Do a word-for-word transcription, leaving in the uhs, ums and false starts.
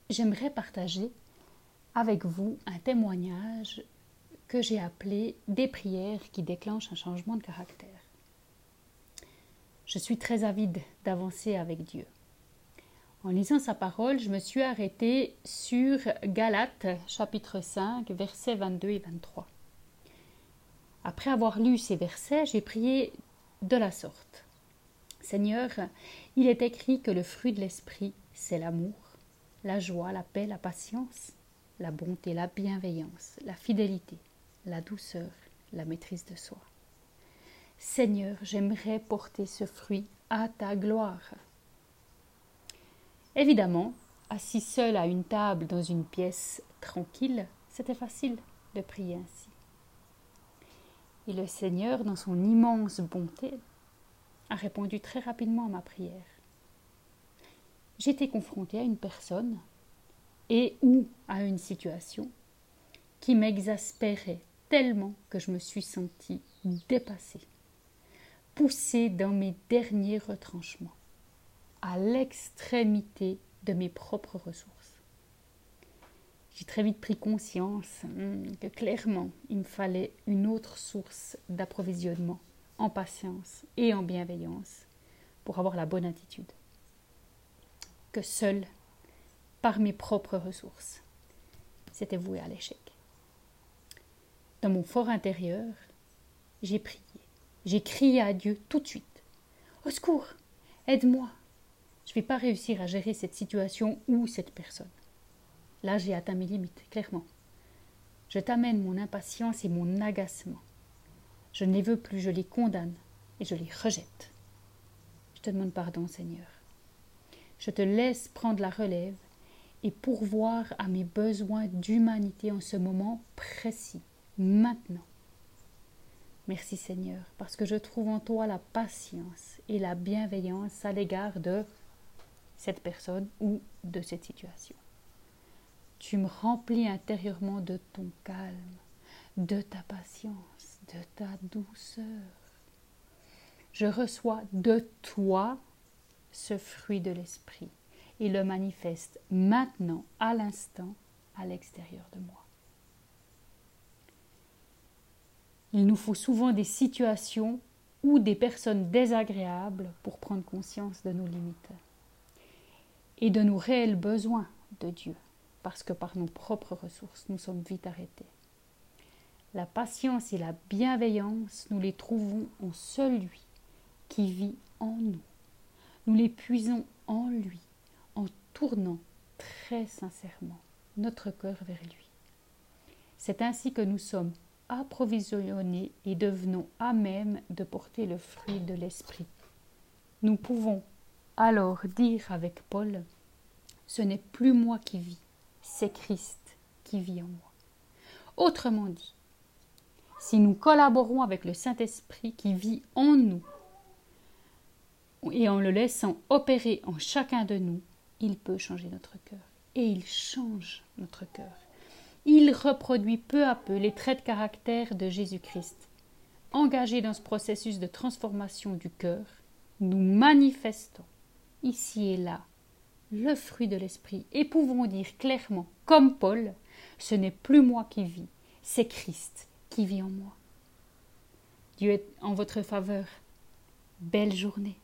j'aimerais partager avec vous un témoignage que j'ai appelé « Des prières qui déclenchent un changement de caractère ». Je suis très avide d'avancer avec Dieu. En lisant sa parole, je me suis arrêtée sur Galates, chapitre cinq, versets vingt-deux et vingt-trois. Après avoir lu ces versets, j'ai prié de la sorte. Seigneur, il est écrit que le fruit de l'esprit, c'est l'amour, la joie, la paix, la patience, la bonté, la bienveillance, la fidélité, la douceur, la maîtrise de soi. Seigneur, j'aimerais porter ce fruit à ta gloire. Évidemment, assis seul à une table dans une pièce tranquille, c'était facile de prier ainsi. Et le Seigneur, dans son immense bonté, a répondu très rapidement à ma prière. J'étais confrontée à une personne et ou à une situation qui m'exaspérait tellement que je me suis sentie dépassée, poussée dans mes derniers retranchements, à l'extrémité de mes propres ressources. J'ai très vite pris conscience que clairement, il me fallait une autre source d'approvisionnement en patience et en bienveillance pour avoir la bonne attitude. Que seul, par mes propres ressources, c'était voué à l'échec. Dans mon fort intérieur, j'ai prié, j'ai crié à Dieu tout de suite. Au secours, aide-moi. Je ne vais pas réussir à gérer cette situation ou cette personne. Là, j'ai atteint mes limites, clairement. Je t'amène mon impatience et mon agacement. Je ne les veux plus, je les condamne et je les rejette. Je te demande pardon, Seigneur. Je te laisse prendre la relève et pourvoir à mes besoins d'humanité en ce moment précis, maintenant. Merci, Seigneur, parce que je trouve en toi la patience et la bienveillance à l'égard de cette personne ou de cette situation. Tu me remplis intérieurement de ton calme, de ta patience, de ta douceur. Je reçois de toi ce fruit de l'esprit et le manifeste maintenant, à l'instant, à l'extérieur de moi. Il nous faut souvent des situations ou des personnes désagréables pour prendre conscience de nos limites et de nos réels besoins de Dieu, parce que par nos propres ressources, nous sommes vite arrêtés. La patience et la bienveillance, nous les trouvons en celui qui vit en nous. Nous les puisons en lui, en tournant très sincèrement notre cœur vers lui. C'est ainsi que nous sommes approvisionnés et devenons à même de porter le fruit de l'esprit. Nous pouvons alors dire avec Paul, « Ce n'est plus moi qui vis, c'est Christ qui vit en moi. » Autrement dit, si nous collaborons avec le Saint-Esprit qui vit en nous et en le laissant opérer en chacun de nous, il peut changer notre cœur. Et il change notre cœur. Il reproduit peu à peu les traits de caractère de Jésus-Christ. Engagés dans ce processus de transformation du cœur, nous manifestons ici et là le fruit de l'esprit et pouvons dire clairement, comme Paul, ce n'est plus moi qui vis, c'est Christ qui vit en moi. Dieu est en votre faveur. Belle journée.